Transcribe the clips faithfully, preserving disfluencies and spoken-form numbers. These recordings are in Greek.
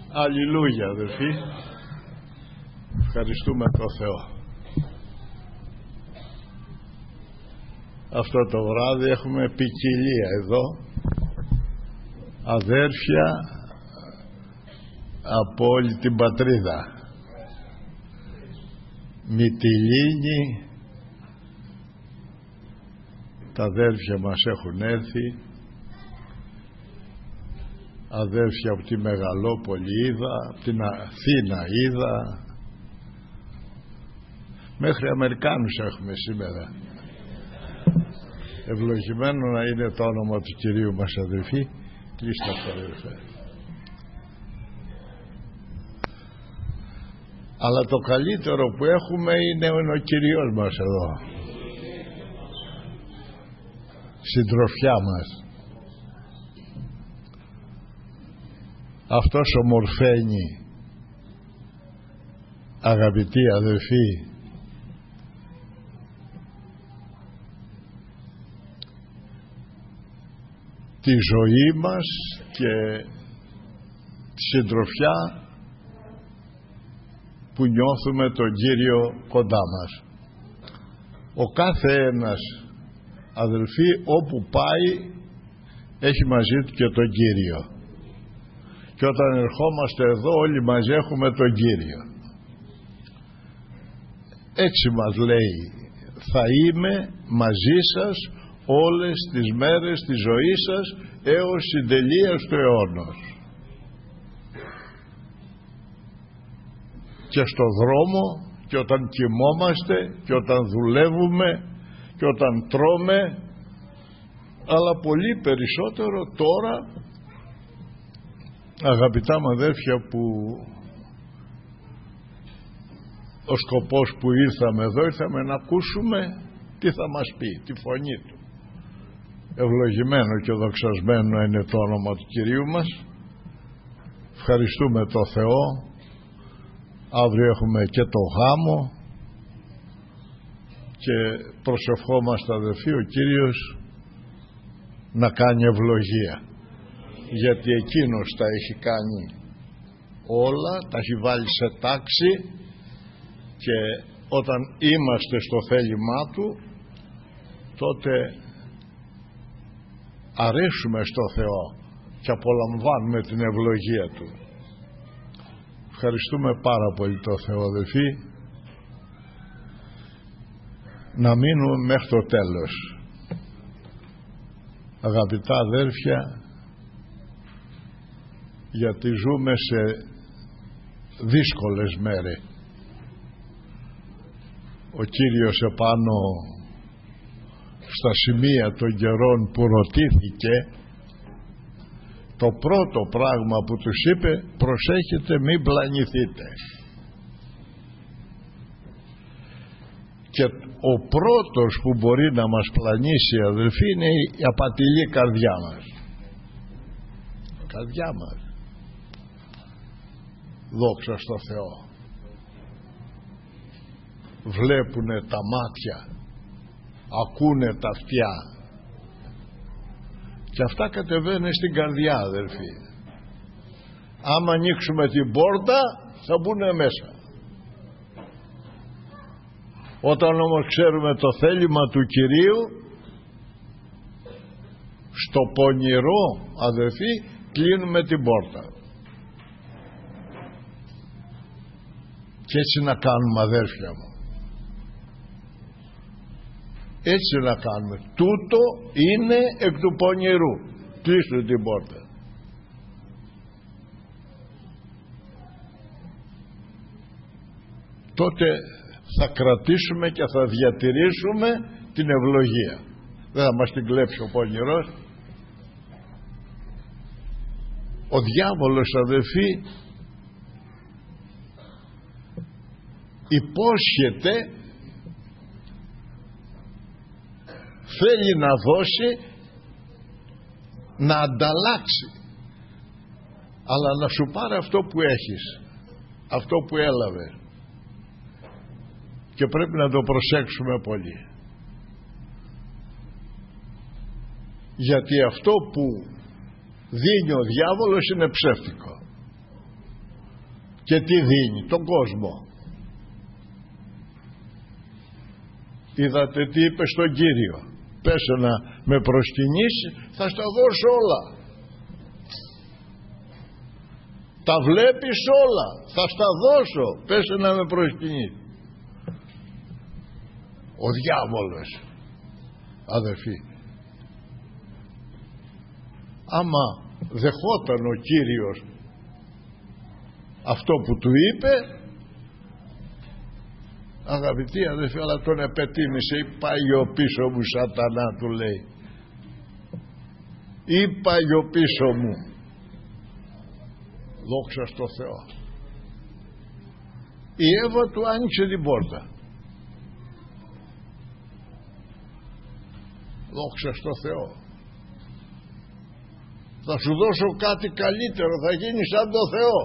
Αλληλούια, αδερφοί. Ευχαριστούμε τον Θεό. Αυτό το βράδυ έχουμε ποικιλία εδώ. Αδέρφια από όλη την πατρίδα. Μυτιλήνη, τα αδέρφια μας έχουν έρθει. Αδέρφια από τη Μεγαλόπολη είδα, από την Αθήνα είδα, μέχρι Αμερικάνους έχουμε σήμερα. Ευλογημένο να είναι το όνομα του Κυρίου μας, αδερφοί. Κλείστε αυτό, αδερφέ. Αλλά το καλύτερο που έχουμε είναι ο Κύριος μας εδώ, συντροφιά μας. Αυτός ομορφαίνει, αγαπητοί αδελφοί, τη ζωή μας και τη συντροφιά που νιώθουμε τον Κύριο κοντά μας. Ο κάθε ένας, αδελφοί, όπου πάει έχει μαζί του και τον Κύριο. Και όταν ερχόμαστε εδώ όλοι μαζί έχουμε τον Κύριο. Έτσι μας λέει, θα είμαι μαζί σας όλες τις μέρες της ζωής σας έως συντελείας του αιώνος. Και στο δρόμο και όταν κοιμόμαστε και όταν δουλεύουμε και όταν τρώμε, αλλά πολύ περισσότερο τώρα, αγαπητά μου αδέρφια, που ο σκοπός που ήρθαμε εδώ, ήρθαμε να ακούσουμε τι θα μας πει, τη φωνή του. Ευλογημένο και δοξασμένο είναι το όνομα του Κυρίου μας. Ευχαριστούμε το Θεό. Αύριο έχουμε και το γάμο και προσευχόμαστε, αδελφοί, ο Κύριος να κάνει ευλογία, γιατί εκείνος τα έχει κάνει όλα, τα έχει βάλει σε τάξη, και όταν είμαστε στο θέλημά του τότε αρέσουμε στο Θεό και απολαμβάνουμε την ευλογία του. Ευχαριστούμε πάρα πολύ το Θεό, αδελφοί, να μείνουμε μέχρι το τέλος. Αγαπητά αδέρφια, γιατί ζούμε σε δύσκολες μέρες. Ο Κύριος επάνω στα σημεία των καιρών που ρωτήθηκε, το πρώτο πράγμα που τους είπε, προσέχετε μην πλανηθείτε. Και ο πρώτος που μπορεί να μας πλανήσει, αδελφοί, είναι η απατηλή καρδιά μας. Η καρδιά μας. Δόξα στο Θεό. Βλέπουνε τα μάτια, ακούνε τα αυτιά, και αυτά κατεβαίνουν στην καρδιά, αδελφοί. Άμα ανοίξουμε την πόρτα θα μπουν μέσα. Όταν όμως ξέρουμε το θέλημα του Κυρίου, στο πονηρό, αδελφοί, κλείνουμε την πόρτα. Και έτσι να κάνουμε, αδέρφια μου. Έτσι να κάνουμε. Τούτο είναι εκ του πονηρού. Κλείστε την πόρτα. Τότε θα κρατήσουμε και θα διατηρήσουμε την ευλογία. Δεν θα μας την κλέψει ο πονηρός. Ο διάβολος, αδελφοί, υπόσχεται, θέλει να δώσει, να ανταλλάξει, αλλά να σου πάρει αυτό που έχεις, αυτό που έλαβε, και πρέπει να το προσέξουμε πολύ, γιατί αυτό που δίνει ο διάβολος είναι ψεύτικο. Και τι δίνει? Τον κόσμο. Είδατε τι είπε στον Κύριο? Πέσε να με προσκυνήσει, θα στα δώσω όλα. Τα βλέπεις όλα, θα στα δώσω, πέσε να με προσκυνήσει. Ο διάβολος, αδερφοί, άμα δεχόταν ο Κύριος αυτό που του είπε, αγαπητοί αδερφοί, αλλά τον επετίμησε. Πάγιο πίσω μου σατανά, του λέει, ή πάγιο πίσω μου. Δόξα στο Θεό. Η Εύα του άνοιξε την πόρτα. Δόξα στο Θεό. Θα σου δώσω κάτι καλύτερο, θα γίνεις σαν το Θεό.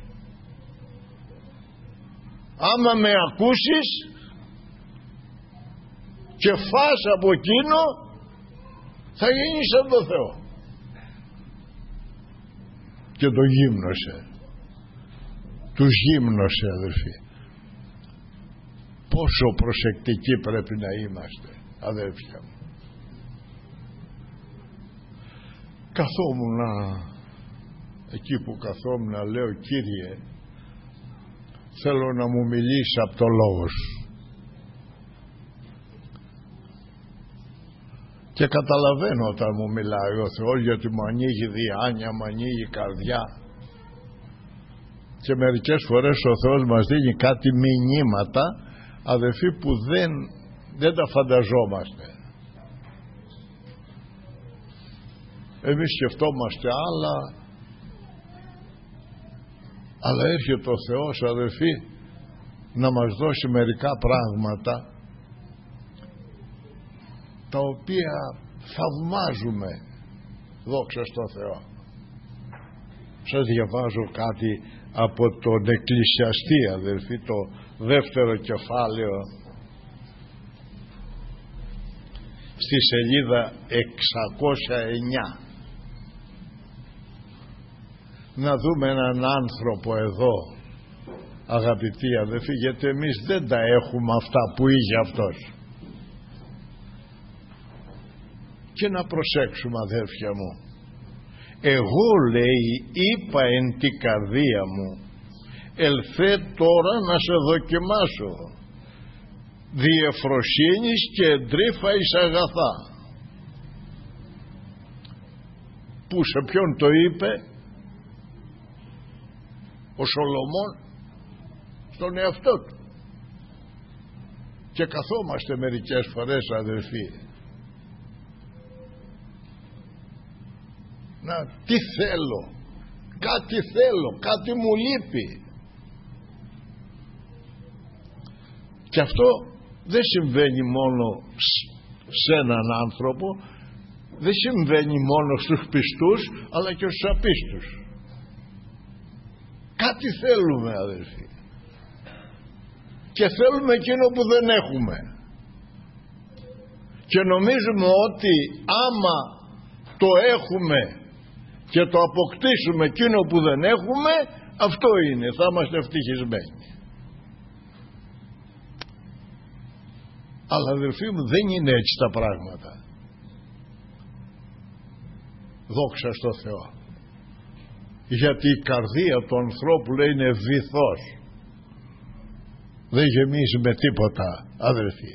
Άμα με ακούσεις και φας από εκείνο, θα γίνεις σαν το Θεό. Και το γύμνωσε. Τους γύμνωσε, αδελφοί. Πόσο προσεκτικοί πρέπει να είμαστε, αδέλφια μου. Καθόμουνα εκεί που καθόμουνα, λέω, Κύριε, θέλω να μου μιλήσει από το λόγο σου. Και καταλαβαίνω όταν μου μιλάει ο Θεός, γιατί μου ανοίγει διάνοια, μου ανοίγει καρδιά. Και μερικές φορές ο Θεός μας δίνει κάτι μηνύματα, αδελφοί, που δεν, δεν τα φανταζόμαστε. Εμείς σκεφτόμαστε άλλα, αλλά έρχεται ο Θεός, αδελφοί, να μας δώσει μερικά πράγματα τα οποία θαυμάζουμε. Δόξα στο Θεό. Σας διαβάζω κάτι από τον Εκκλησιαστή, αδελφοί, το δεύτερο κεφάλαιο, στη σελίδα εξακόσια εννιά. Να δούμε έναν άνθρωπο εδώ, αγαπητοί αδελφοί, γιατί εμείς δεν τα έχουμε αυτά που είχε αυτός. Και να προσέξουμε, αδέρφια μου, εγώ, λέει, είπα εν τη καρδία μου, ελθέ τώρα να σε δοκιμάσω, διεφροσύνης και εντρύφα εις αγαθά. Που σε ποιον το είπε? Ο Σολομών στον εαυτό του. Και καθόμαστε μερικές φορές, αδελφοί, να, τι θέλω, κάτι θέλω, κάτι μου λείπει. Και αυτό δεν συμβαίνει μόνο σε έναν άνθρωπο, δεν συμβαίνει μόνο στους πιστούς, αλλά και στους απίστους. Κάτι θέλουμε, αδελφοί, και θέλουμε εκείνο που δεν έχουμε, και νομίζουμε ότι άμα το έχουμε και το αποκτήσουμε εκείνο που δεν έχουμε, αυτό είναι, θα είμαστε ευτυχισμένοι. Αλλά, αδελφοί μου, δεν είναι έτσι τα πράγματα. Δόξα στο Θεό. Γιατί η καρδία του ανθρώπου, λέει, είναι βυθός, δεν γεμίζει με τίποτα, αδελφοί.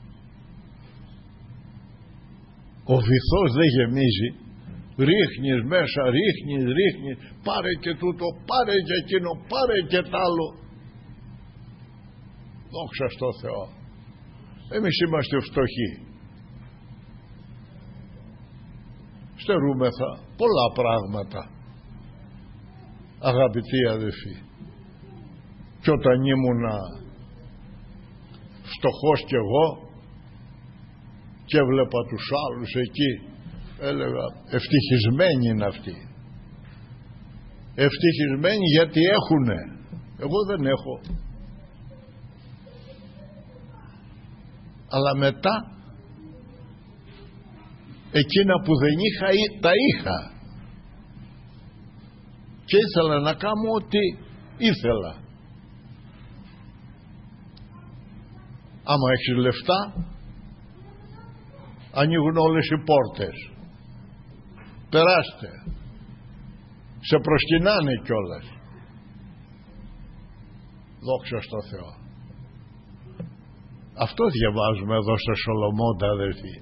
Ο βυθός δεν γεμίζει. Ρίχνεις μέσα, ρίχνεις, ρίχνεις, πάρε και τούτο, πάρε και εκείνο, πάρε και τ' άλλο. Δόξα στο Θεό. Εμείς είμαστε φτωχοί, στερούμεθα πολλά πράγματα, αγαπητοί αδελφοί. Και όταν ήμουνα φτωχός κι εγώ και έβλεπα τους άλλους εκεί, έλεγα, ευτυχισμένοι είναι αυτοί, ευτυχισμένοι γιατί έχουνε, εγώ δεν έχω. Αλλά μετά εκείνα που δεν είχα, τα είχα, και ήθελα να κάνω ό,τι ήθελα. Άμα έχεις λεφτά, ανοίγουν όλες οι πόρτες. Περάστε. Σε προσκυνάνε κιόλας. Δόξα στο Θεό. Αυτό διαβάζουμε εδώ στο Σολομώντα, αδερφοί.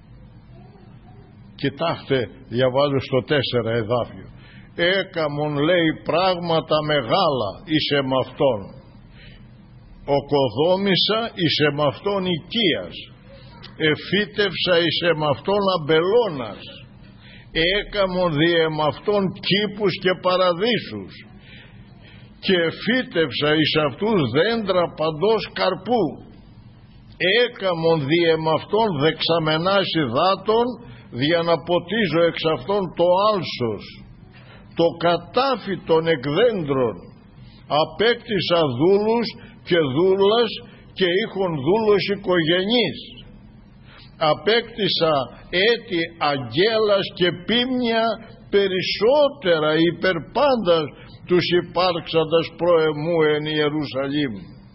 Κοιτάξτε, διαβάζω στο τέσσερα εδάφιο. Έκαμον, λέει, πράγματα μεγάλα είσαι μ' αυτόν. Οκοδόμησα είσαι μ' αυτόν οικίας. Εφύτευσα είσαι μ' αυτόν αμπελώνας. Έκαμον διε μ' αυτόν κήπους και παραδείσους. Και εφύτευσα εις αυτούς δέντρα παντός καρπού. Έκαμον διε μ' αυτόν δεξαμενάς υδάτων, δια να ποτίζω εξ αυτών το άλσος. Το κατάφι των εκδέντρων. Απέκτησα δούλους και δούλας και είχον δούλος οικογενής. Απέκτησα έτη αγγέλας και πίμνια περισσότερα υπερπάντας τους υπάρξαντας προεμού εν Ιερουσαλήμ.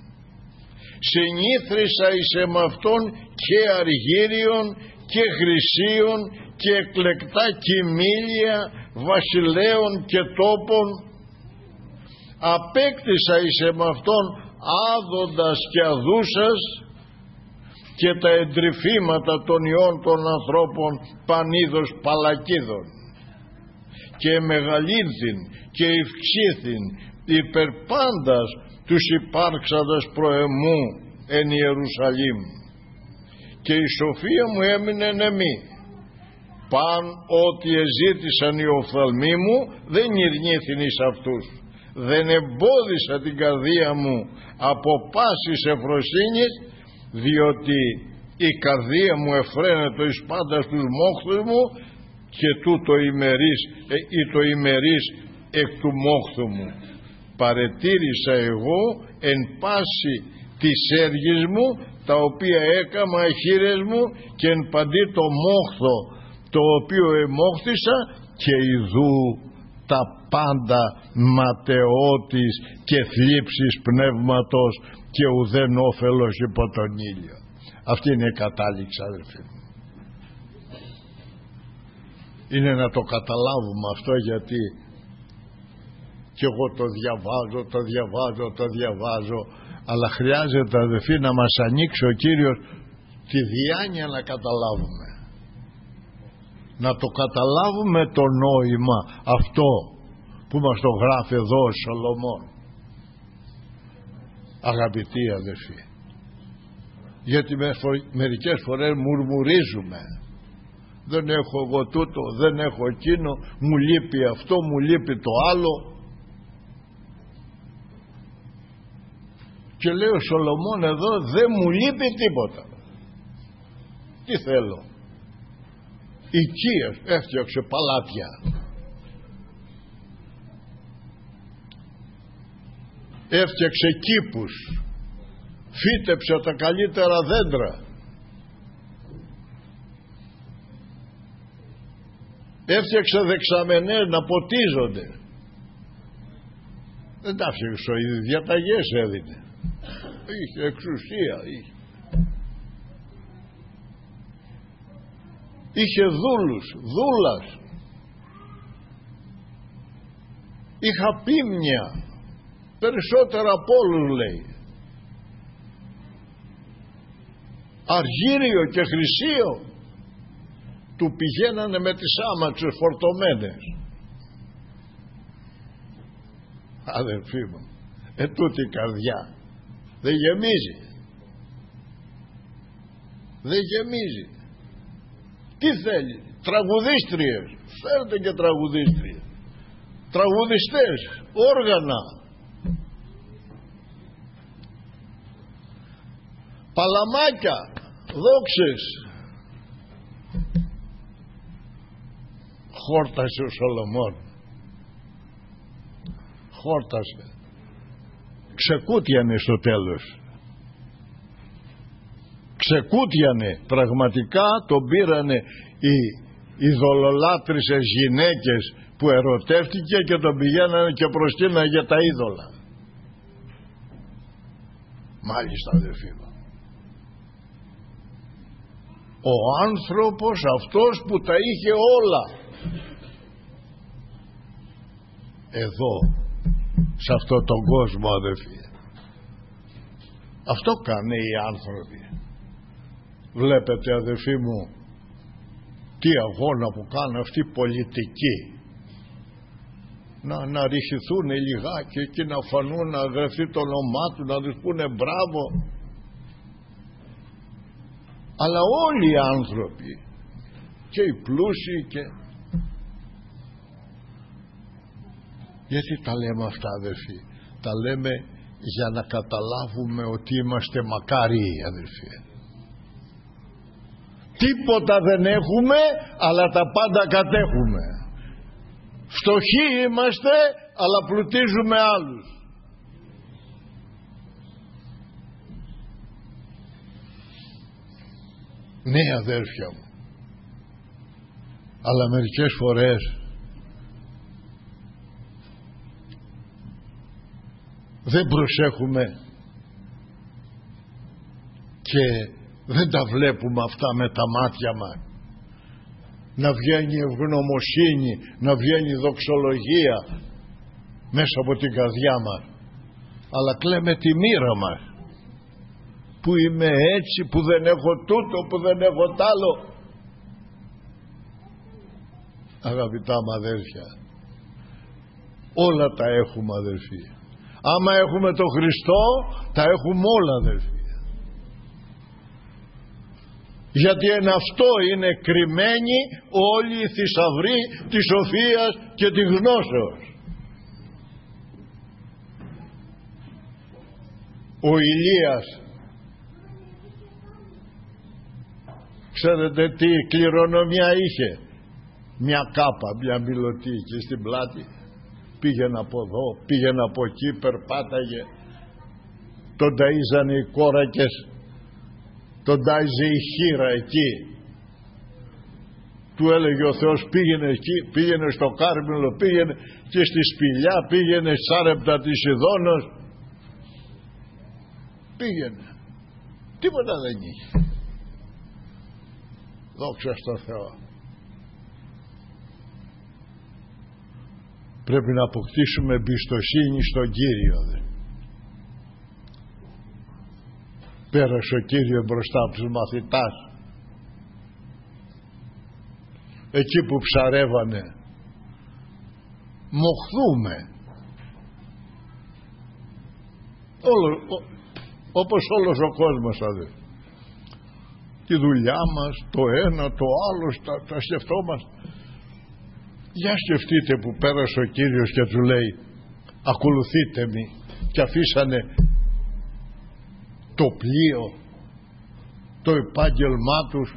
Συνήθρισα εις εμ' αυτόν και αργύριον και χρυσίων και εκλεκτά κοιμήλια βασιλέων και τόπων. Απέκτησα εις εμ' αυτόν άδοντας και αδούσας και τα εντρυφήματα των ιών των ανθρώπων πανίδος παλακίδων. Και μεγαλύνθην και ευξήθην υπερπάντας τους υπάρξαντας προεμού εν Ιερουσαλήμ. Και η σοφία μου έμεινε νεμή. Παν ό,τι εζήτησαν οι οφθαλμοί μου δεν ηρνήθην εις αυτούς. Δεν εμπόδισα την καρδία μου από πάσης ευφροσύνης, διότι η καρδία μου εφραίνεται εις πάντα στους μόχθους μου και τούτο ημερής ε, ή το ημερής εκ του μόχθου μου. Παρετήρησα εγώ εν πάση της έργης μου, τα οποία έκαμα εχείρες μου, και εν παντί το μόχθο το οποίο εμόχθησα, και ιδού τα πάντα ματαιότης και θλίψης πνεύματος και ουδέν όφελος υπό τον ήλιο. Αυτή είναι η κατάληξη, αδελφοί μου. Είναι να το καταλάβουμε αυτό, γιατί και εγώ το διαβάζω, το διαβάζω, το διαβάζω, αλλά χρειάζεται, αδελφοί, να μας ανοίξει ο Κύριος τη διάνοια να καταλάβουμε. Να το καταλάβουμε το νόημα αυτό που μας το γράφει εδώ ο Σολομών. Αγαπητοί αδελφοί, γιατί μερικές φορές μουρμουρίζουμε, δεν έχω εγώ τούτο, δεν έχω εκείνο, μου λείπει αυτό, μου λείπει το άλλο. Και λέει ο Σολομών εδώ, δεν μου λείπει τίποτα. Τι θέλω? Οικίες, έφτιαξε παλάτια, έφτιαξε κήπους, φύτεψε τα καλύτερα δέντρα, έφτιαξε δεξαμενές να ποτίζονται. Δεν τα έφτιαξε ο ίδιος, διαταγές έδινε, είχε εξουσία, είχε. Είχε δούλους, δούλας. Είχα πίμνια, περισσότερα από όλους, λέει. Αργύριο και χρυσίο. Του πηγαίνανε με τις άμαξες φορτωμένες. Αδελφοί μου, ετούτη η καρδιά δεν γεμίζει. Δεν γεμίζει. Τι θέλει? Τραγουδίστριες, φέρτε και τραγουδίστριες, τραγουδιστές, όργανα, παλαμάκια, δόξες. Χόρτασε ο Σολομών, χόρτασε, ξεκούτιανε στο τέλος. Ξεκούτιανε, πραγματικά τον πήρανε οι ειδωλολάτρισσες γυναίκες που ερωτεύτηκε και τον πηγαίνανε και προσκύνανε για τα είδωλα. Μάλιστα, αδελφοί μου, ο άνθρωπος αυτός που τα είχε όλα. Εδώ, σε αυτόν τον κόσμο, αδελφοί, αυτό κάνε οι άνθρωποι. Βλέπετε, αδελφοί μου, τι αγώνα που κάνουν αυτοί οι πολιτικοί, να αναρριχηθούν λιγάκι και να φανούν, να γραφτεί το όνομά του, να τους πούνε μπράβο. Αλλά όλοι οι άνθρωποι, και οι πλούσιοι, και γιατί τα λέμε αυτά, αδελφοί? Τα λέμε για να καταλάβουμε ότι είμαστε μακάριοι, αδελφοί. Τίποτα δεν έχουμε, αλλά τα πάντα κατέχουμε. Φτωχοί είμαστε, αλλά πλουτίζουμε άλλους. Ναι, αδέρφια μου, αλλά μερικές φορές δεν προσέχουμε και δεν τα βλέπουμε αυτά με τα μάτια μας. Να βγαίνει ευγνωμοσύνη, να βγαίνει δοξολογία μέσα από την καρδιά μας, αλλά κλαίμε τη μοίρα μας. Που είμαι έτσι, που δεν έχω τούτο, που δεν έχω τ' άλλο. Αγαπητά μου αδέρφια, όλα τα έχουμε, αδερφοί. Άμα έχουμε τον Χριστό, τα έχουμε όλα, αδερφοί. Γιατί εν αυτό είναι κρυμμένοι όλοι οι θησαυροί της σοφίας και της γνώσεως. Ο Ηλίας, ξέρετε τι κληρονομιά είχε? Μια κάπα, μια μιλωτή και στην πλάτη. Πήγαινε από εδώ, πήγαινε από εκεί, περπάταγε. Τον ταΐζανε οι κόρακες, τον τάιζε η χήρα εκεί. Του έλεγε ο Θεός πήγαινε εκεί, πήγαινε στο Κάρμελο, πήγαινε και στη Σπηλιά, πήγαινε σάρεπτα της Ιδώνος. Πήγαινε. Τίποτα δεν είχε. Δόξα στο Θεό. Πρέπει να αποκτήσουμε εμπιστοσύνη στον Κύριο. Δε. Πέρασε ο Κύριος μπροστά από τους μαθητάς, εκεί που ψαρεύανε. Μοχθούμε Όλο, ό, όπως όλος ο κόσμος, αδελφοί. Τη δουλειά μας, το ένα, το άλλο, τα, τα σκεφτόμαστε. Για σκεφτείτε που πέρασε ο Κύριος και του λέει ακολουθείτε με, και αφήσανε το πλοίο, το επάγγελμά τους.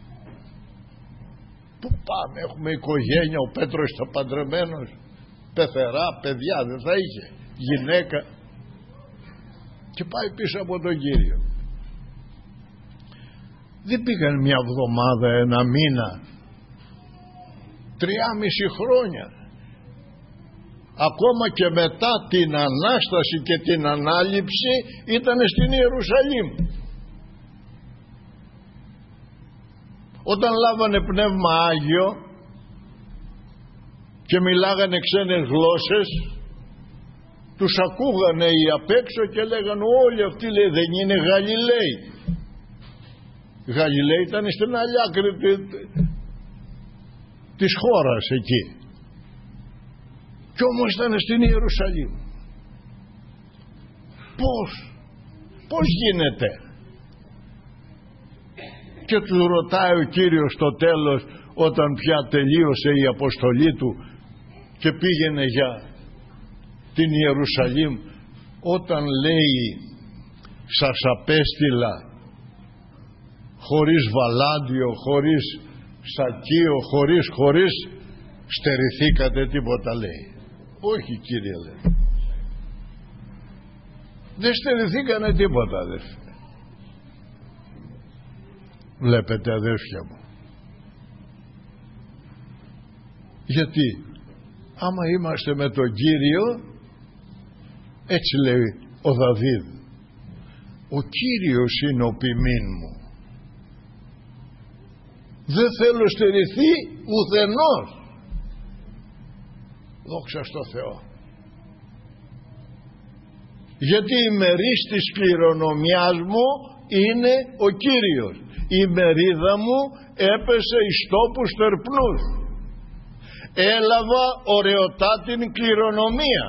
Πού πάμε, έχουμε οικογένεια, ο Πέτρος ήταν παντρεμένος, πεθερά, παιδιά δεν θα είχε, γυναίκα, και πάει πίσω από τον Κύριο. Δεν πήγαν μια εβδομάδα, ένα μήνα, τριάμιση χρόνια. Ακόμα και μετά την Ανάσταση και την Ανάληψη ήταν στην Ιερουσαλήμ. Όταν λάβανε Πνεύμα Άγιο και μιλάγανε ξένες γλώσσες, τους ακούγανε οι απ' έξω και λέγανε όλοι αυτοί, λέει, δεν είναι Γαλιλαίοι. Οι Γαλιλαίοι ήταν στην άλλη άκρη της χώρας εκεί, κι όμως ήταν στην Ιερουσαλήμ. Πώς πώς γίνεται? Και τους ρωτάει ο Κύριος στο τέλος, όταν πια τελείωσε η αποστολή του και πήγαινε για την Ιερουσαλήμ, όταν λέει σας απέστειλα χωρίς βαλάντιο, χωρίς σακείο, χωρίς χωρίς στερηθήκατε τίποτα, λέει? Όχι, Κύριε, λέει, δεν στερηθήκανε τίποτα, αδέρφια. Βλέπετε, αδέρφια μου, γιατί άμα είμαστε με τον Κύριο, έτσι λέει ο Δαβίδ, ο Κύριος είναι ο ποιμήν μου. Δεν θέλω στερηθεί ουδενός. Δόξα στο Θεό. Γιατί η μερής της κληρονομιάς μου είναι ο Κύριος. Η μερίδα μου έπεσε εις τόπους τερπνούς. Έλαβα ωραιοτά την κληρονομία.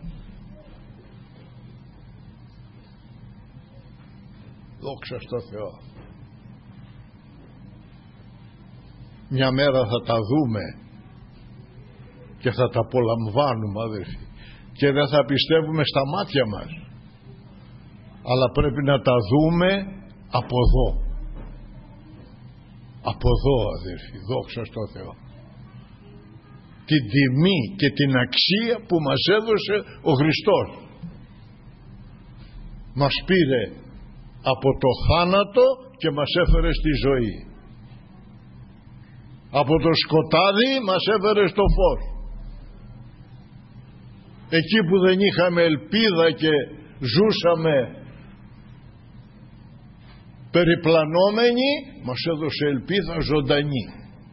Δόξα στο Θεό. Μια μέρα θα τα δούμε και θα τα απολαμβάνουμε, αδερφοί, και δεν θα πιστεύουμε στα μάτια μας, αλλά πρέπει να τα δούμε από εδώ, από εδώ, αδερφοί. Δόξα στο Θεό. Την τιμή και την αξία που μας έδωσε ο Χριστός. Μας πήρε από το θάνατο και μας έφερε στη ζωή. Από το σκοτάδι μας έφερε στο φως. Εκεί που δεν είχαμε ελπίδα και ζούσαμε περιπλανόμενοι, μας έδωσε ελπίδα ζωντανή.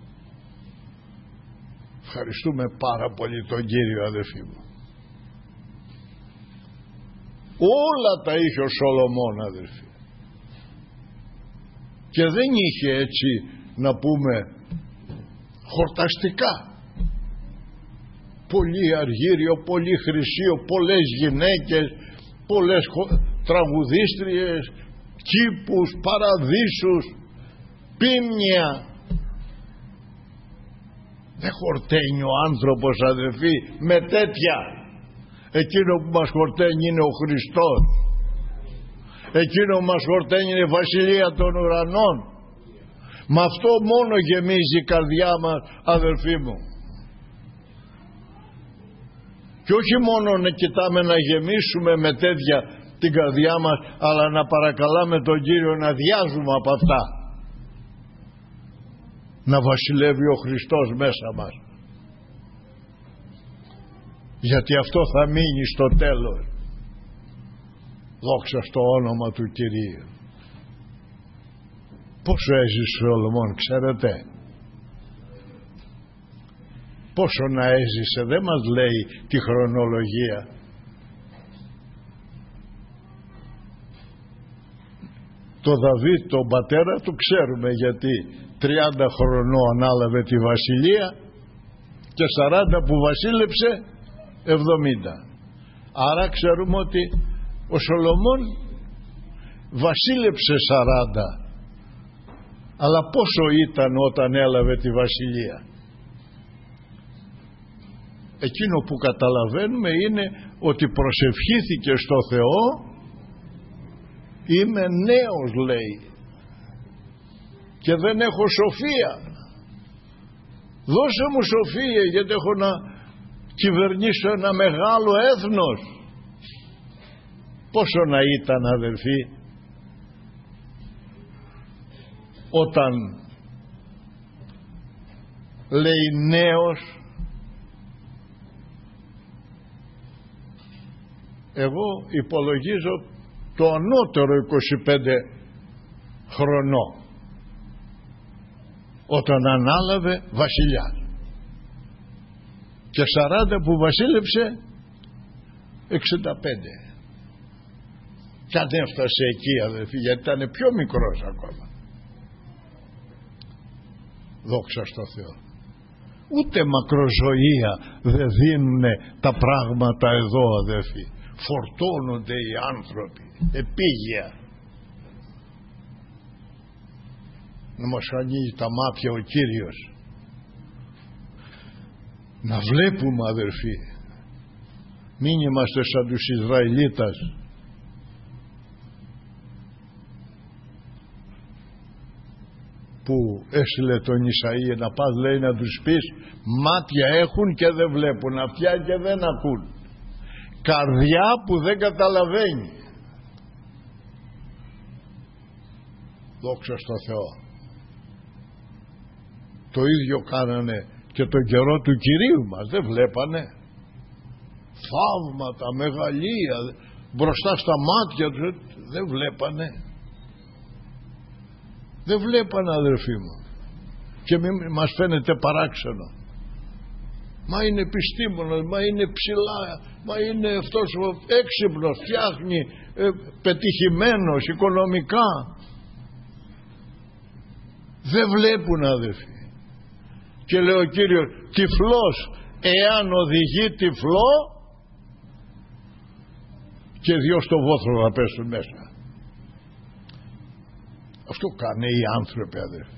Ευχαριστούμε πάρα πολύ τον Κύριο, αδελφοί μου. Όλα τα είχε ο Σολομών, αδελφοί, και δεν είχε, έτσι να πούμε, χορταστικά. Πολύ αργύριο, πολύ χρυσίο, πολλές γυναίκες, πολλές τραγουδίστριες, κήπους, παραδείσους, πίμνια. Δεν χορταίνει ο άνθρωπος, αδελφοί, με τέτοια. Εκείνο που μας χορταίνει είναι ο Χριστός. Εκείνο που μας χορταίνει είναι η βασιλεία των ουρανών. Με αυτό μόνο γεμίζει η καρδιά μας, αδελφοί μου. Και όχι μόνο να κοιτάμε να γεμίσουμε με τέτοια την καρδιά μας, αλλά να παρακαλάμε τον Κύριο να διάζουμε από αυτά. Να βασιλεύει ο Χριστός μέσα μας. Γιατί αυτό θα μείνει στο τέλος. Δόξα στο όνομα του Κυρίου. Πόσο έζησε ο Σολομών, ξέρετε? Πόσο να έζησε, δεν μας λέει τη χρονολογία. Το Δαβίδ, τον πατέρα του, ξέρουμε, γιατί τριάντα χρονών ανάλαβε τη βασιλεία και σαράντα που βασίλεψε, εβδομήντα. Άρα ξέρουμε ότι ο Σολομών βασίλεψε σαράντα. Αλλά πόσο ήταν όταν έλαβε τη βασιλεία? Εκείνο που καταλαβαίνουμε είναι ότι προσευχήθηκε στο Θεό. Είμαι νέος, λέει, και δεν έχω σοφία. Δώσε μου σοφία, γιατί έχω να κυβερνήσω ένα μεγάλο έθνος. Πόσο να ήταν, αδελφοί, όταν λέει νέος. Εγώ υπολογίζω το ανώτερο είκοσι πέντε χρονών όταν ανάλαβε βασιλιάς, και σαράντα που βασίλεψε, εξήντα πέντε. Κι αν έφτασε εκεί, αδελφοί, γιατί ήταν πιο μικρός ακόμα. Δόξα στο Θεό. Ούτε μακροζωία δεν δίνουν τα πράγματα εδώ, αδελφοί. Φορτώνονται οι άνθρωποι επίγεια. Να μας ανοίγει τα μάτια ο Κύριος, να βλέπουμε, αδελφοί, μην είμαστε σαν τους Ισραηλίτας που έστειλε τον Ισαΐα να πας, λέει, να τους πεις μάτια έχουν και δεν βλέπουν, αυτιά και δεν ακούν, καρδιά που δεν καταλαβαίνει. Δόξα στο Θεό. Το ίδιο κάνανε και τον καιρό του Κυρίου μας. Δεν βλέπανε θαύματα, μεγαλεία μπροστά στα μάτια τους? Δεν βλέπανε. Δεν βλέπανε, αδερφοί μου. και μην μας φαίνεται παράξενο. Μα είναι επιστήμονας, μα είναι ψηλά, μα είναι αυτός έξυπνος, φτιάχνει, ε, πετυχημένος οικονομικά. Δεν βλέπουν, αδελφοί. Και λέει ο Κύριος, τυφλός εάν οδηγεί τυφλό, και δυο στο βόθρο να πέσουν μέσα. Αυτό κάνουν οι άνθρωποι, αδελφοί.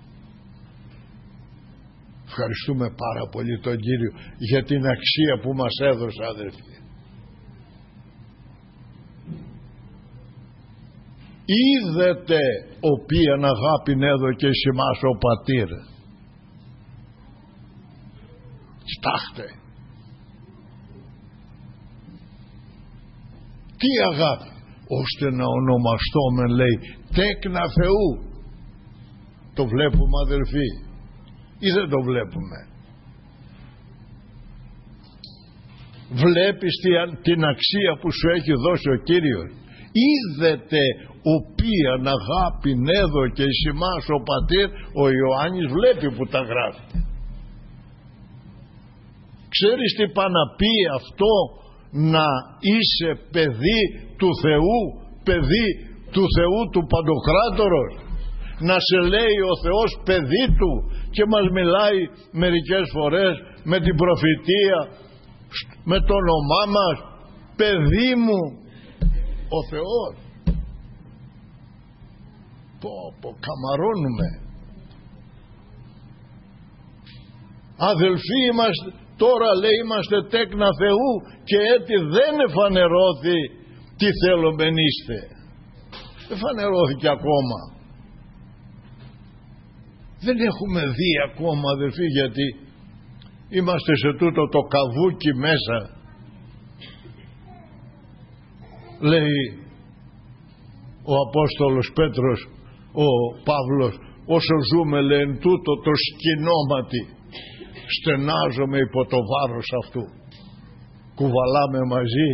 Ευχαριστούμε πάρα πολύ τον Κύριο για την αξία που μας έδωσε, αδελφοί. Είδετε οποίαν αγάπην έδωκε εις ημάς ο Πατήρ. Κοιτάξτε τι αγάπη, ώστε να ονομαστόμεν, λέει, τέκνα Θεού. Το βλέπουμε, αδελφοί, ή δεν το βλέπουμε? Βλέπεις την αξία που σου έχει δώσει ο Κύριος? Είδετε οποίαν αγάπην έδωκε εις ημάς ο Πατήρ. Ο Ιωάννης βλέπει που τα γράφει. Ξέρεις τι πάνε να πει αυτό, να είσαι παιδί του Θεού, παιδί του Θεού του Παντοκράτορος? Να σε λέει ο Θεός παιδί του και μας μιλάει μερικές φορές με την προφητεία, με το όνομά μας, παιδί μου ο Θεός. Πω πω, καμαρώνουμε. Αδελφοί είμαστε, τώρα λέει είμαστε τέκνα Θεού, και έτσι δεν εφανερώθη τι θέλομεν είστε. Δεν φανερώθηκε ακόμα. Δεν έχουμε δει ακόμα, αδελφοί, γιατί είμαστε σε τούτο το καβούκι μέσα. Λέει ο Απόστολος Πέτρος, ο Παύλος, όσο ζούμε, λέει, εν τούτο το σκηνώματι στενάζομαι υπό το βάρος αυτού. Κουβαλάμε μαζί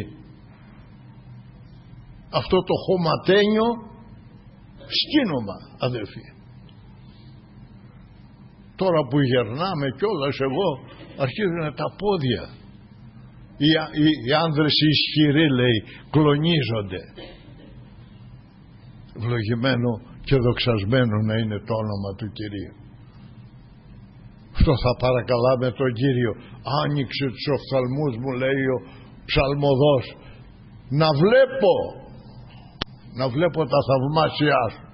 αυτό το χωματένιο σκήνομα, αδελφοί. Τώρα που γερνάμε κιόλας, εγώ αρχίζουν τα πόδια. Οι, οι, οι άνδρες οι ισχυροί, λέει, κλονίζονται. Ευλογημένο και δοξασμένο να είναι το όνομα του Κυρίου. Αυτό θα παρακαλάμε τον Κύριο. Άνοιξε τους οφθαλμούς μου, λέει ο ψαλμοδός, να βλέπω, να βλέπω τα θαυμάσια σου.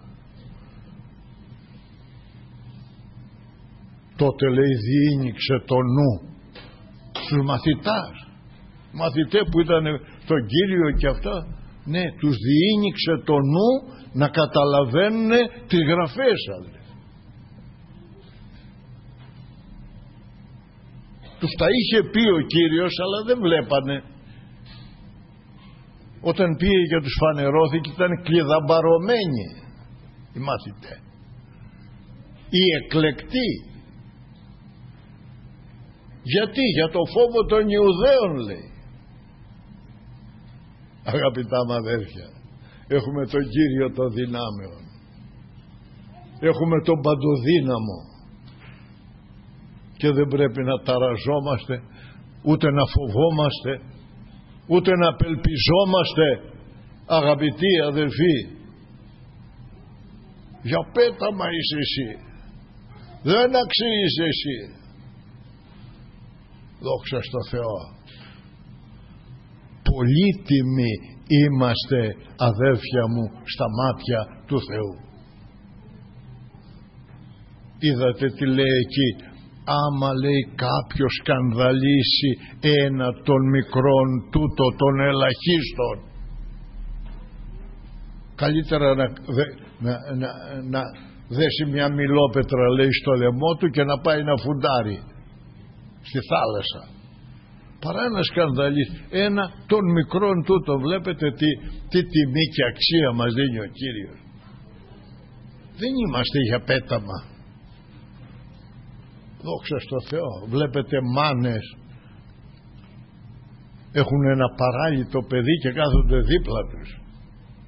Τότε, λέει, διήνυξε το νου στους μαθητάς, μαθητές που ήταν στον Κύριο και αυτά, ναι, τους διήνυξε το νου να καταλαβαίνουν τις γραφές, αδελφοί. Τους τα είχε πει ο Κύριος, αλλά δεν βλέπανε. Όταν πήγε και τους φανερώθηκε, ήταν κλειδαμπαρωμένοι οι μαθητές, οι εκλεκτοί. Γιατί? Για το φόβο των Ιουδαίων, λέει. Αγαπητά μου αδέρφια, έχουμε τον Κύριο των δυνάμεων, έχουμε τον Παντοδύναμο, και δεν πρέπει να ταραζόμαστε, ούτε να φοβόμαστε, ούτε να απελπιζόμαστε, αγαπητοί αδελφοί. Για πέταμα είσαι εσύ, δεν αξίζεις εσύ. Δόξα στο Θεό. Πολύτιμοι είμαστε, αδέρφια μου, στα μάτια του Θεού. Είδατε τι λέει εκεί? Άμα, λέει, κάποιος σκανδαλίσει ένα των μικρών τούτο των ελαχίστων, καλύτερα να, δε, να, να, να δέσει μια μιλόπετρα, λέει, στο λαιμό του και να πάει να φουντάρει στη θάλασσα, παρά να σκανδαλίσει ένα των μικρών τούτο. Βλέπετε τι, τι τιμή και αξία μας δίνει ο Κύριος. Δεν είμαστε για πέταμα. Δόξα στο Θεό. Βλέπετε μάνες έχουν ένα παράλυτο παιδί και κάθονται δίπλα τους,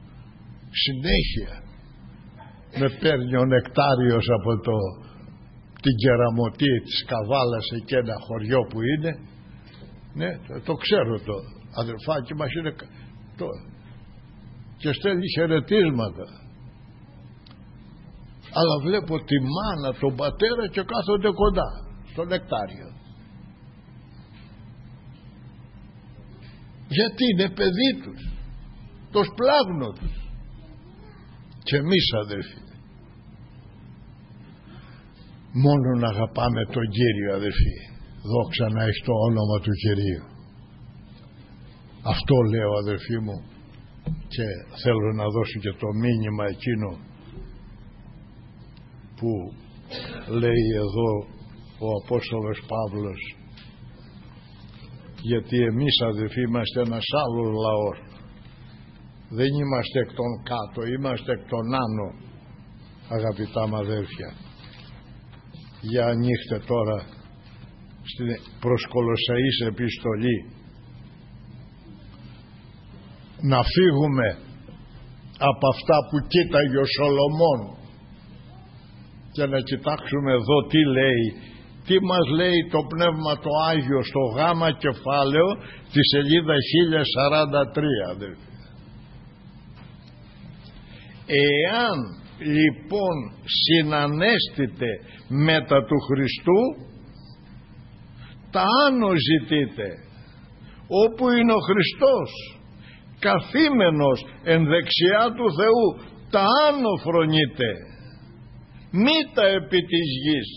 συνέχεια με παίρνει ο νεκτάριος από το την Κεραμωτή της Καβάλας, εκεί ένα χωριό που είναι, ναι, το, το ξέρω, το αδερφάκι μας είναι το, και στέλνει χαιρετίσματα, αλλά βλέπω τη μάνα, τον πατέρα και κάθονται κοντά στο νεκτάριο. Γιατί είναι παιδί τους, το σπλάγνο τους. Και εμείς, αδερφοί, μόνο να αγαπάμε τον Κύριο, αδερφοί, δόξα να έχει το όνομα του Κυρίου. Αυτό λέω, αδερφοί μου, και θέλω να δώσω και το μήνυμα εκείνο που λέει εδώ ο Απόστολος Παύλος, γιατί εμείς, αδερφοί, είμαστε ένας άλλος λαός, δεν είμαστε εκ των κάτω, είμαστε εκ των άνω, αγαπητά μ' αδέρφια. Για ανοίχτε τώρα στην προς Κολοσσαείς επιστολή, να φύγουμε από αυτά που κοίταγε ο Σολομών και να κοιτάξουμε εδώ τι λέει, τι μας λέει το Πνεύμα το Άγιο στο γάμα κεφάλαιο τη σελίδα χίλια σαράντα τρία, αδερφοί. Εάν λοιπόν συνανέστητε μετά του Χριστού, τα άνω ζητείτε, όπου είναι ο Χριστός, καθήμενος εν δεξιά του Θεού, τα άνω φρονείτε, μη τα επί της γης.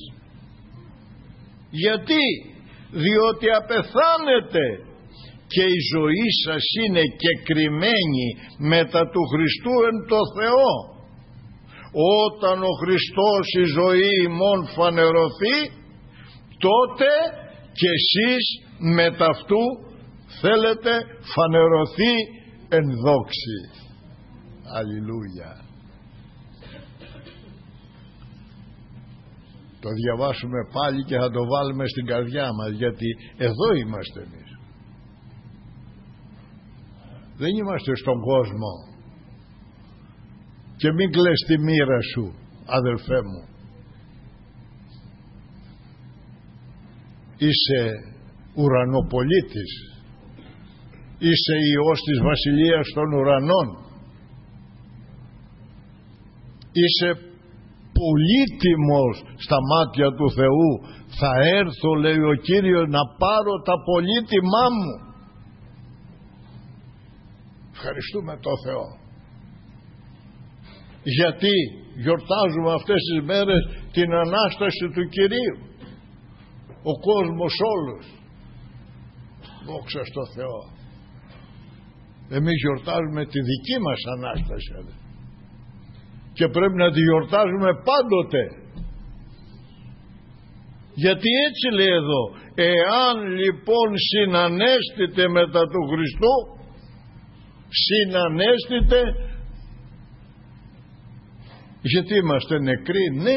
Γιατί? Διότι απεθάνετε και η ζωή σας είναι κεκριμένη μετά του Χριστού εν το Θεό. Όταν ο Χριστός η ζωή ημών φανερωθεί, τότε και εσείς μετά αυτού θέλετε φανερωθεί εν δόξη. Αλληλούια. Το διαβάσουμε πάλι και θα το βάλουμε στην καρδιά μας, γιατί εδώ είμαστε εμείς. Δεν είμαστε στον κόσμο. Και μην κλαις τη μοίρα σου, αδελφέ μου. Είσαι ουρανοπολίτης, είσαι Υιός της Βασιλείας των ουρανών, είσαι πολύτιμος στα μάτια του Θεού. Θα έρθω, λέει ο Κύριος, να πάρω τα πολύτιμά μου. Ευχαριστούμε το Θεό, γιατί γιορτάζουμε αυτές τις μέρες την Ανάσταση του Κυρίου, ο κόσμος όλος. Δόξα στο Θεό. Εμείς γιορτάζουμε τη δική μας Ανάσταση, και πρέπει να τη γιορτάζουμε πάντοτε, γιατί έτσι λέει εδώ, εάν λοιπόν συνανέστητε μετά του Χριστού, συνανέστητε, γιατί είμαστε νεκροί, ναι,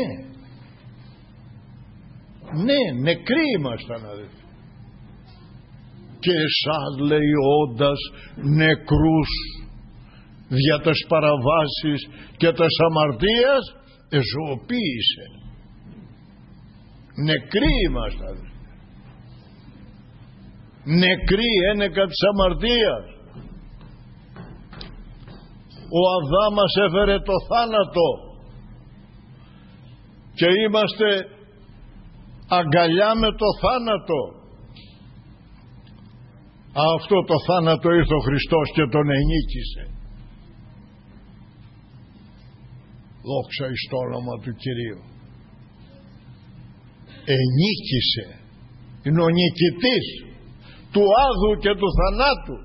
ναι, νεκροί ήμασταν, αδελφοί, και εσάς, λέει, όντας νεκρούς δια τας παραβάσεις και τας αμαρτίας, εζωοποίησε. Νεκροί ήμασταν, νεκροί ένεκα της αμαρτίας. Ο Αδάμ μας έφερε το θάνατο και είμαστε αγκαλιά με το θάνατο. Αυτό το θάνατο ήρθε ο Χριστός και τον ενίκησε. Δόξα εις το όνομα του Κυρίου. Ενίκησε. Είναι ο νικητής του άδου και του θανάτου.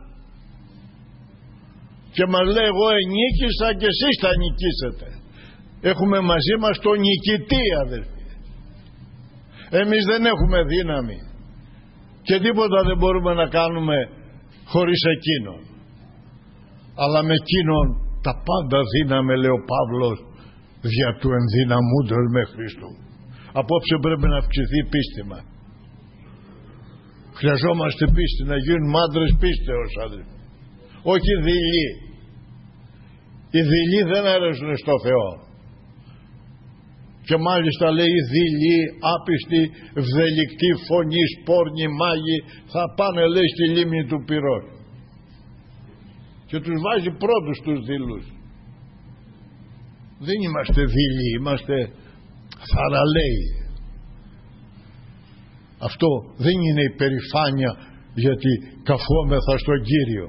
Και μας λέει, εγώ ενίκησα και εσείς θα νικήσετε. Έχουμε μαζί μας τον νικητή, αδελφοί. Εμείς δεν έχουμε δύναμη και τίποτα δεν μπορούμε να κάνουμε χωρίς εκείνον, αλλά με εκείνον τα πάντα δύναμε, λέει ο Παύλος, δια του ενδυναμούντος με Χριστού. Απόψε πρέπει να αυξηθεί η πίστη μας. Χρειαζόμαστε πίστη, να γίνουν άντρες πίστεως, αδελφοί, όχι δειλοί. Οι δειλοί δεν αρέσουν στο Θεό, Και μάλιστα λέει δειλοί, άπιστοι, βδελικτοί, φωνή, πόρνοι, μάγοι θα πάνε λέει στη λίμνη του πυρός. Και τους βάζει πρώτους τους δειλούς. Δεν είμαστε δειλοί, είμαστε θαραλέοι. Αυτό δεν είναι υπερηφάνεια γιατί καφόμεθα στον Κύριο.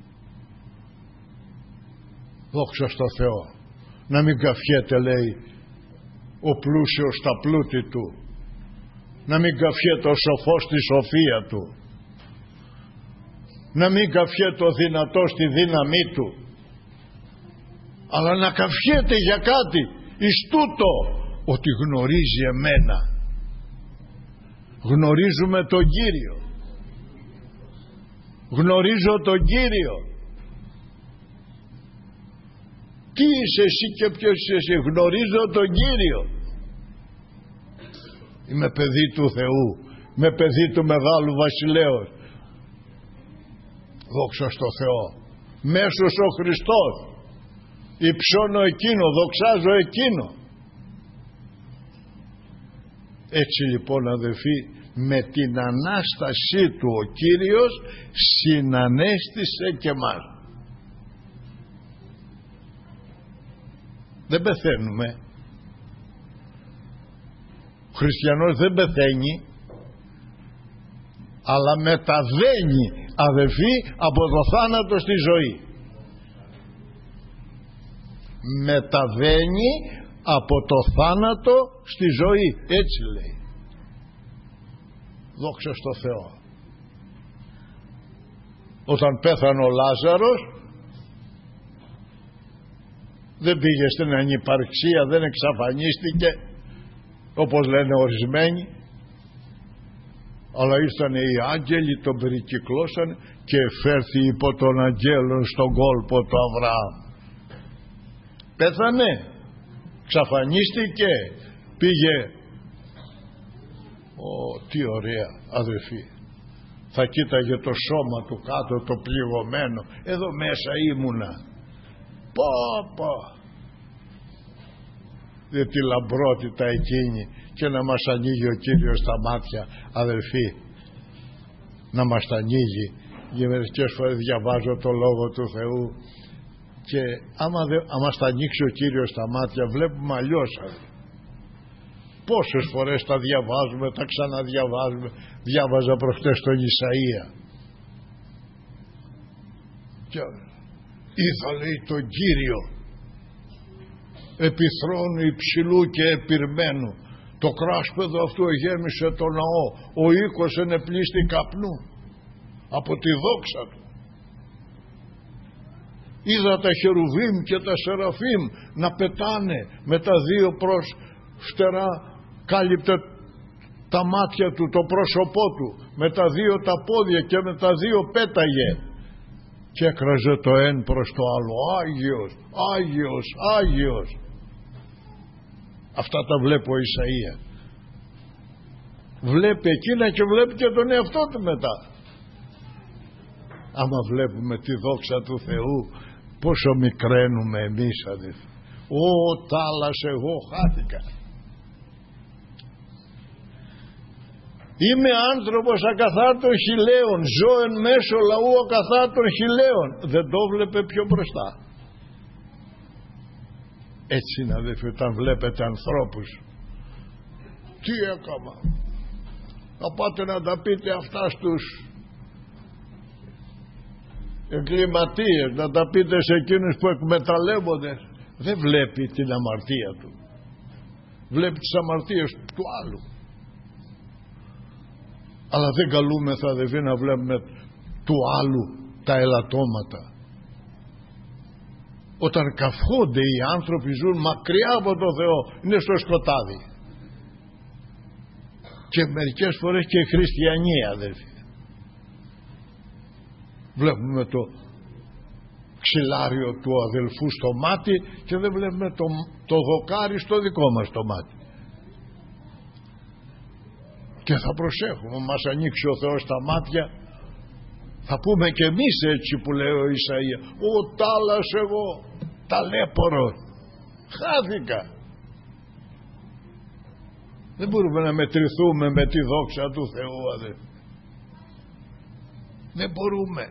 Δόξα στο Θεό. Να μην καφιέται λέει ο πλούσιος στα πλούτη του, να μην καφιέται ο σοφός στη σοφία του, να μην καφιέται ο δυνατός στη δύναμή του, αλλά να καφιέται για κάτι εις τούτο, ότι γνωρίζει εμένα. Γνωρίζουμε τον Κύριο, γνωρίζω τον Κύριο. Τι είσαι εσύ και ποιος είσαι εσύ? Γνωρίζω τον Κύριο. Είμαι παιδί του Θεού, είμαι παιδί του Μεγάλου Βασιλέως. Δόξα στο Θεό. Μέσος ο Χριστός. Υψώνω εκείνο, δοξάζω εκείνο. Έτσι λοιπόν αδελφοί, με την Ανάστασή του ο Κύριος συνανέστησε και μας. Δεν πεθαίνουμε. Ο χριστιανός δεν πεθαίνει, αλλά μεταβαίνει αδελφοί από το θάνατο στη ζωή. Μεταβαίνει από το θάνατο στη ζωή. Έτσι λέει. Δόξα στο Θεό. Όταν πέθανε ο Λάζαρος, δεν πήγε στην ανυπαρξία, δεν εξαφανίστηκε όπως λένε ορισμένοι, αλλά ήρθαν οι άγγελοι, τον περικυκλώσαν και φέρθη υπό τον αγγέλων στον κόλπο του Αβραάμ. Πέθανε, εξαφανίστηκε, πήγε. Ω, τι ωραία αδελφοί. Θα κοίταγε το σώμα του κάτω, το πληγωμένο. Εδώ μέσα ήμουνα. Πω πω. Δεν τη λαμπρότητα εκείνη. Και να μας ανοίγει ο Κύριος τα μάτια αδελφοί, να μας τα ανοίγει. Για μερικές φορές διαβάζω το Λόγο του Θεού και άμα, δε, άμα μας τα ανοίξει ο Κύριος τα μάτια βλέπουμε αλλιώς. Πόσες φορές τα διαβάζουμε, τα ξαναδιαβάζουμε. Διάβαζα προχτές τον Ισαΐα και είδα λέει τον Κύριο επί θρόνου υψηλού και επιρμένου. Το κράσπεδο αυτού εγέμισε το ναό, ο οίκος ενεπλήστη καπνού από τη δόξα του. Είδα τα χερουβίμ και τα σεραφίμ να πετάνε με τα δύο προς φτερά, κάλυπτε τα μάτια του, το πρόσωπό του, με τα δύο τα πόδια και με τα δύο πέταγε και έκραζε το εν προς το άλλο. Άγιος, Άγιος, Άγιος. Αυτά τα βλέπω ο Ισαΐα. Βλέπει εκείνα και βλέπει και τον εαυτό του μετά. Άμα βλέπουμε τη δόξα του Θεού, πόσο μικραίνουμε εμείς αδελφοί. Ω τάλας, εγώ χάθηκα. Είμαι άνθρωπος ακαθάρτων χιλέων, ζω εν μέσω λαού ακαθάρτων χιλέων. Δεν το βλέπε πιο μπροστά. Έτσι είναι αδελφοί, όταν βλέπετε ανθρώπους, τι έκανα, θα πάτε να τα πείτε αυτά στους εγκληματίες, να τα πείτε σε εκείνους που εκμεταλλεύονται. Δεν βλέπει την αμαρτία του, βλέπει τις αμαρτίες του άλλου. Αλλά δεν καλούμεθα αδελφοί να βλέπουμε του άλλου τα ελαττώματα. Όταν καυχόνται οι άνθρωποι, ζουν μακριά από τον Θεό, είναι στο σκοτάδι. Και μερικές φορές και οι χριστιανοί αδελφοί. Βλέπουμε το ξυλάριο του αδελφού στο μάτι και δεν βλέπουμε το, το δοκάρι στο δικό μας το μάτι. Και θα προσέχουμε, μας ανοίξει ο Θεός τα μάτια, θα πούμε και εμείς έτσι που λέει ο Ισαΐα, ο τάλας εγώ, ταλέπορος, χάθηκα. Δεν μπορούμε να μετρηθούμε με τη δόξα του Θεού, αδελφοί. Δεν μπορούμε.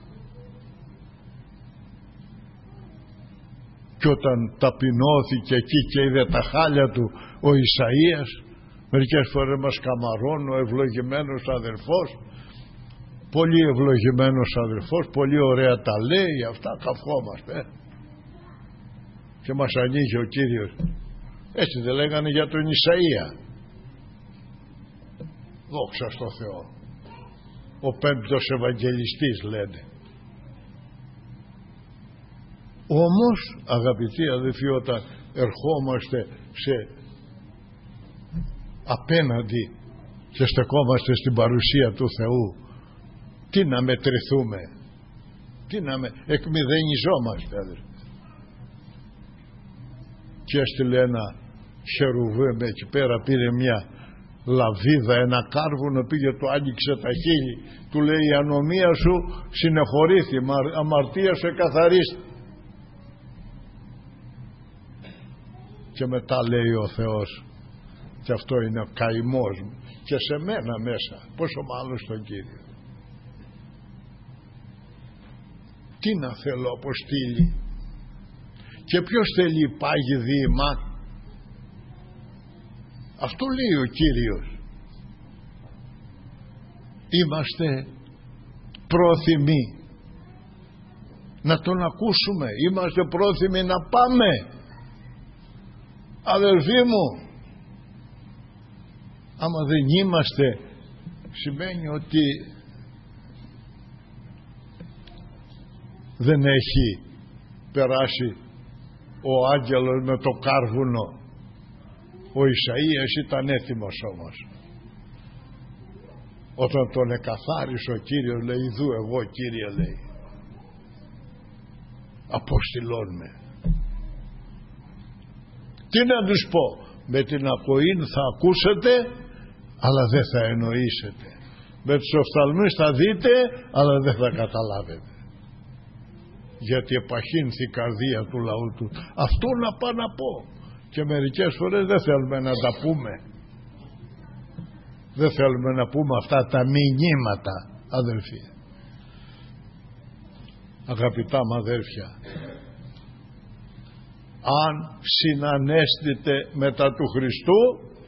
Και όταν ταπεινώθηκε εκεί και είδε τα χάλια του ο Ισαΐας, μερικές φορές μας καμαρώνει ο ευλογημένος αδελφός, πολύ ευλογημένος αδελφός, πολύ ωραία τα λέει, αυτά καυχόμαστε, ε. Και μας ανοίγει ο Κύριος. Έτσι δεν λέγανε για τον Ισαΐα? Δόξα στο Θεό. Ο πέμπτος Ευαγγελιστής λένε. Όμως αγαπητοί αδελφοί, όταν ερχόμαστε σε απέναντι και στεκόμαστε στην παρουσία του Θεού, τι να μετρηθούμε, τι να με εκμηδενιζόμαστε, αδελφοί. Και έστειλε ένα χερουβίμ εκεί πέρα, πήρε μια λαβίδα, ένα κάρβουνο, πήγε, το άνοιξε τα χείλη, του λέει η ανομία σου συνεχωρήθη, αμαρτία σου εκαθαρίστη. Και μετά λέει ο Θεός, και αυτό είναι ο καημός μου και σε μένα μέσα, πόσο μάλλον στον Κύριο. Τι να θέλω αποστήλη? Και ποιος θέλει πάγει διημά? Αυτό λέει ο Κύριος. Είμαστε πρόθυμοι να τον ακούσουμε, είμαστε πρόθυμοι να πάμε. Αδελφοί μου, άμα δεν είμαστε, σημαίνει ότι δεν έχει περάσει ο άγγελος με το κάρβουνο. Ο Ισαΐας ήταν έτοιμος όμως. Όταν τον εκαθάρισε ο Κύριος, λέει, «Ιδού εγώ, Κύριε», λέει, «αποστηλών με». Τι να τους πω? Με την ακοήν θα ακούσετε, αλλά δεν θα εννοήσετε. Με τους οφθαλμούς θα δείτε, αλλά δεν θα καταλάβετε. Γιατί επαχύνθη η καρδία του λαού του. Αυτό να πάω να πω. Και μερικές φορές δεν θέλουμε να τα πούμε. Δεν θέλουμε να πούμε αυτά τα μηνύματα, αδελφοί. Αγαπητά μου αδέλφια, αν συνανέστητε μετά του Χριστού,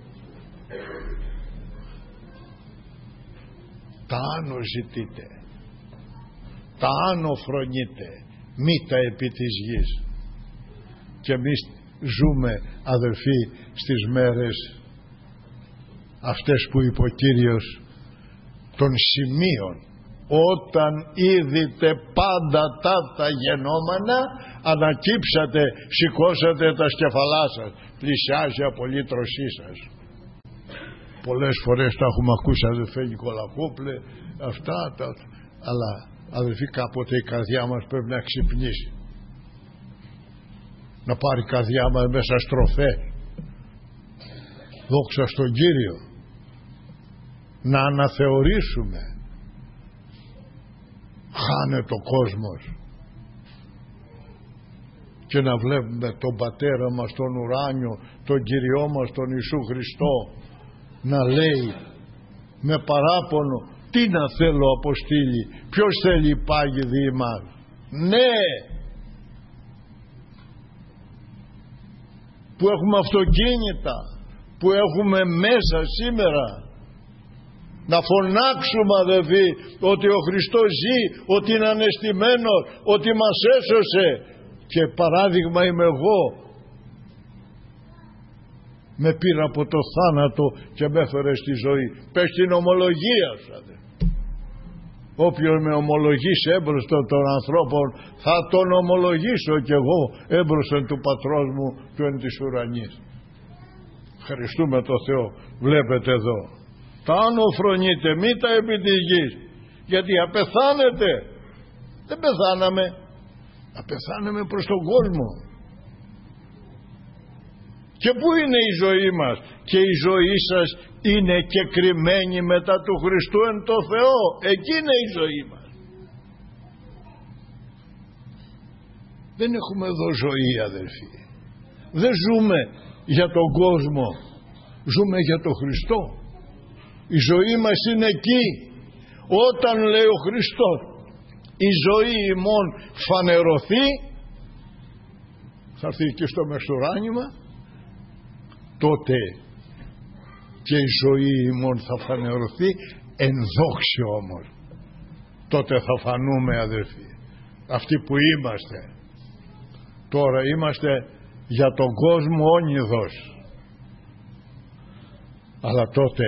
τα άνω ζητείτε, τα άνω φρονείτε, μη τα επί της γης. Και εμείς ζούμε, αδελφοί, στις μέρες αυτές που είπε ο Κύριος, των σημείων. Όταν είδητε πάντα τα τα γενόμενα, ανακύψατε, σηκώσατε τα σκεφαλά σας, πλησιάζει απολύτρωσή σας. Πολλές φορές τα έχουμε ακούσει, αδελφέ Νικολακόπουλε, αυτά τα, αλλά αδελφοί, κάποτε η καρδιά μας πρέπει να ξυπνήσει, να πάρει η καρδιά μας μέσα στροφές. Δόξα στον Κύριο. Να αναθεωρήσουμε. Χάνεται ο κόσμος και να βλέπουμε τον Πατέρα μας τον ουράνιο, τον Κυριό μας τον Ιησού Χριστό, να λέει με παράπονο, τι να θέλω αποστήλη, ποιος θέλει πάγει διημά? Ναι, που έχουμε αυτοκίνητα, που έχουμε μέσα σήμερα, να φωνάξουμε, αδελφοί, ότι ο Χριστός ζει, ότι είναι ανεστημένος, ότι μας έσωσε. Και παράδειγμα είμαι εγώ. Με πήρε από το θάνατο και με έφερε στη ζωή. Πες την ομολογία σου, αδελφοί. Όποιος με ομολογήσει έμπροσθεν των ανθρώπων, θα τον ομολογήσω κι εγώ έμπροσθεν του Πατρός μου του εν της ουρανής. Ευχαριστούμε το Θεό. Βλέπετε εδώ, τα άνω φρονείτε, μη τα επί της γης, γιατί απεθάνετε. Δεν πεθάναμε, απεθάναμε προς τον κόσμο. Και πού είναι η ζωή μας? Και η ζωή σας είναι κεκριμένη μετά του Χριστού εν το Θεό. Εκεί είναι η ζωή μας. Δεν έχουμε εδώ ζωή, αδελφοί. Δεν ζούμε για τον κόσμο. Ζούμε για τον Χριστό. Η ζωή μας είναι εκεί. Όταν, λέει ο Χριστός, η ζωή ημών φανερωθεί, θα έρθει και στο μεσουράνημα, τότε και η ζωή ημών θα φανερωθεί εν δόξη όμως. Τότε θα φανούμε, αδερφοί, αυτοί που είμαστε. Τώρα είμαστε για τον κόσμο όνειδος, αλλά τότε,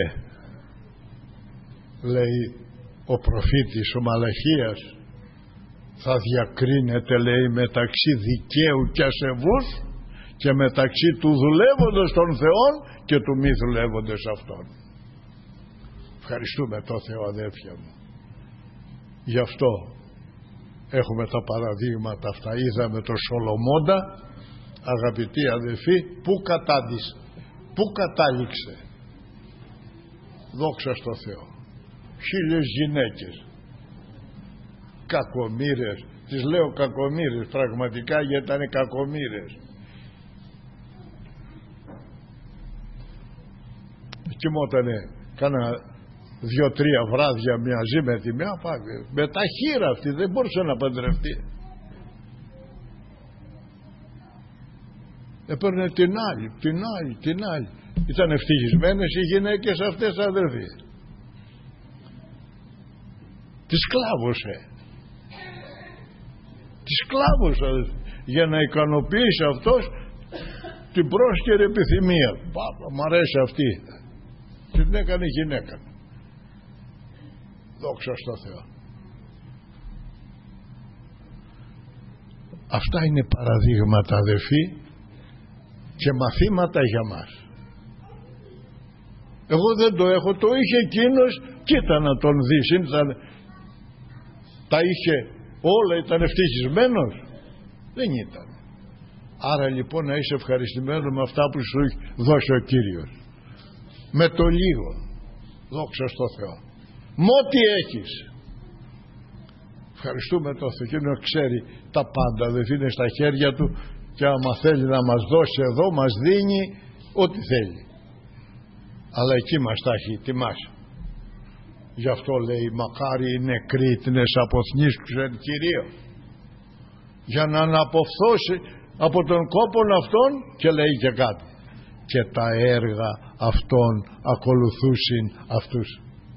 λέει ο προφήτης ο Μαλαχίας, θα διακρίνεται, λέει, μεταξύ δικαίου και ασεβούς και μεταξύ του δουλεύοντος των Θεών και του μη δουλεύοντος αυτών. Ευχαριστούμε το Θεό, αδέρφια μου. Γι' αυτό έχουμε τα παραδείγματα αυτά. Είδαμε τον Σολομώντα, αγαπητοί αδελφοί, που κατάντησε, που κατάληξε. Δόξα στο Θεό. Χίλιες γυναίκες, κακομοίρες, τις λέω κακομοίρες πραγματικά, γιατί ήταν κακομοίρες. Κοιμότανε κάνα δύο-τρία βράδια μαζί με τη μία, με τα χείρα αυτή, δεν μπορούσε να παντρευτεί. Έπαιρνε την άλλη, την άλλη, την άλλη. Ήταν ευτυχισμένες οι γυναίκες αυτές, αδερφοί. Τις κλάβωσε. Τις κλάβωσε, αδερφοί, για να ικανοποιήσει αυτός την πρόσκαιρη επιθυμία. Πάπα, μ' αρέσει αυτή. Την έκανε γυναίκα. Δόξα στο Θεό. Αυτά είναι παραδείγματα, αδερφοί, και μαθήματα για μας. Εγώ δεν το έχω, το είχε εκείνος, κοίτα να τον δεις, ήταν, τα είχε όλα, ήταν ευτυχισμένος? Δεν ήταν. Άρα λοιπόν να είσαι ευχαριστημένο με αυτά που σου έχει δώσει ο Κύριος, με το λίγο. Δόξα στο Θεό. Μ' ό,τι έχεις. Ευχαριστούμε το Θεό. Εκείνο ξέρει τα πάντα, δεν είναι στα χέρια του, και άμα θέλει να μας δώσει εδώ, μας δίνει ό,τι θέλει. Αλλά εκεί μας τα έχει ετοιμάσει. Γι' αυτό λέει, μακάρι οι νεκροί τινες αποθνίσκουσεν Κυρίω, για να αναποφθώσει από τον κόπον αυτόν, και λέει και κάτι, και τα έργα αυτών ακολουθούσιν αυτούς.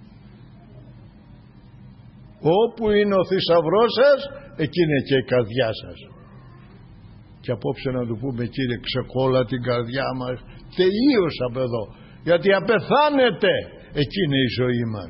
Όπου είναι ο θησαυρός σας, εκεί είναι και η καρδιά σας. Και απόψε να του πούμε, Κύριε, ξεκόλα την καρδιά μας, τελείωσαμε εδώ, γιατί απεθάνεται. Εκεί είναι η ζωή μας,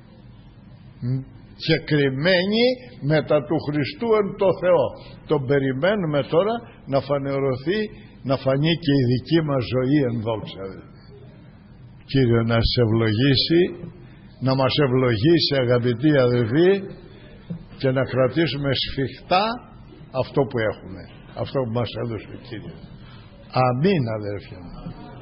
και κρυμμένη μετά του Χριστού εν το Θεό. Τον περιμένουμε τώρα να φανερωθεί, να φανεί και η δική μας ζωή εν δόξα. Κύριε να σε ευλογήσει, να μας ευλογήσει, αγαπητοί αδελφοί, και να κρατήσουμε σφιχτά αυτό που έχουμε, αυτό που μας έδωσε ο Κύριος. Αμήν, αδέλφια μου.